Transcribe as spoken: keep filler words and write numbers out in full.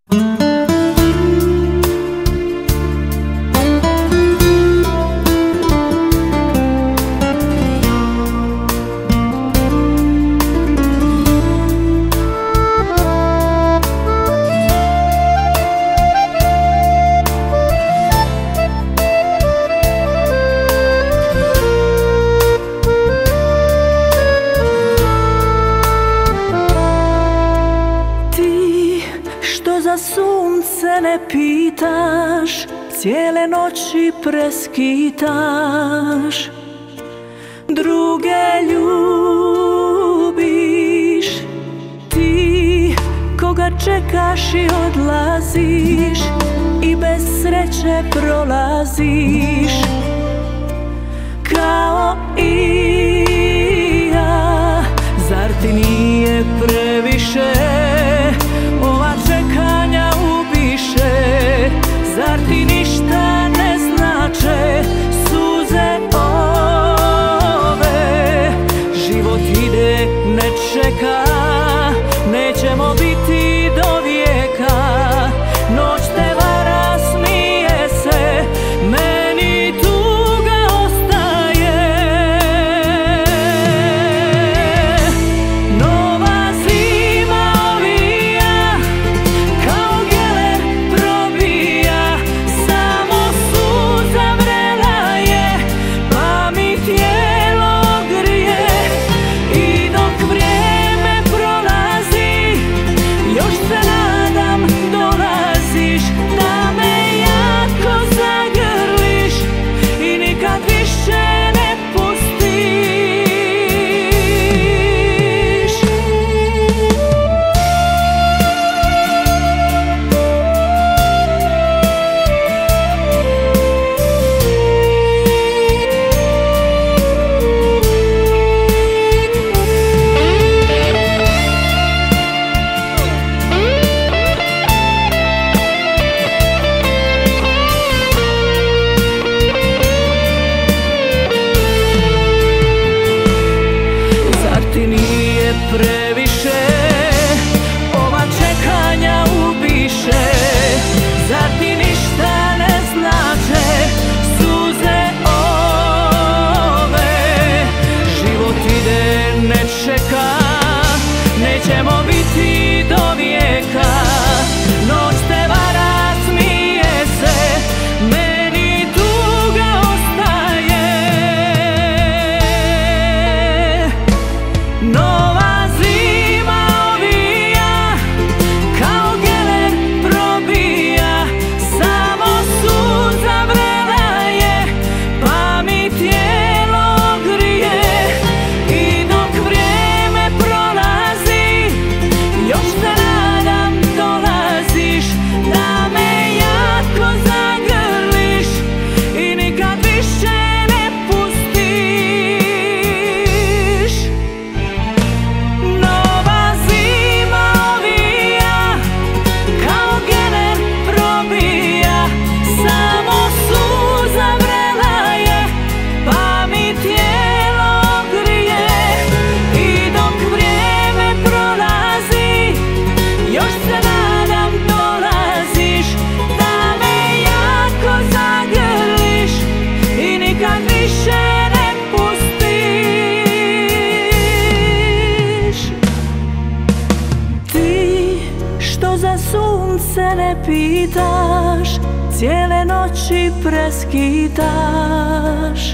Za sunce ne pitaš, cijele noći preskitaš, druge ljubiš. Ti koga čekaš i odlaziš i bez sreće prolaziš, kao i ja. Zar ti nije previše ova čekanja ubiše? Zar ti ništa ne znače suze ove? Život ide, ne čeka, nećemo biti do vijeka. Noć te vara, smije se, meni tuga ostaje. Nova zima ovija, kao geler probija, samo suza vrela je, pa mi tijelo grije. I dok vrijeme prolazi, još se nadam dolaziš, da me jako zagrliš i nikad više ne pustiš. Zar ti nije previše ova čekanja ubiše? Zar ti ništa ne znače suze ove? Život ide, ne čeka, nećemo biti do vijeka. Noć te vara, smije se, meni tuga ostaje. Nova zima ovija, kao geler probija, samo suza vrela je, pa mi tijelo grije. I dok vrijeme prolazi, još se nadam dolaziš, da me jako zagrliš i nikad više ne pustiš. Nova zima ovija, kao geler probija, samo suza vrela je, pa mi tijelo grije. I dok vrijeme prolazi, još se nadam dolaziš, da me jako zagrliš i nikad više ne pustiš. Ti što za sunce ne pitaš, cijele noći preskitaš,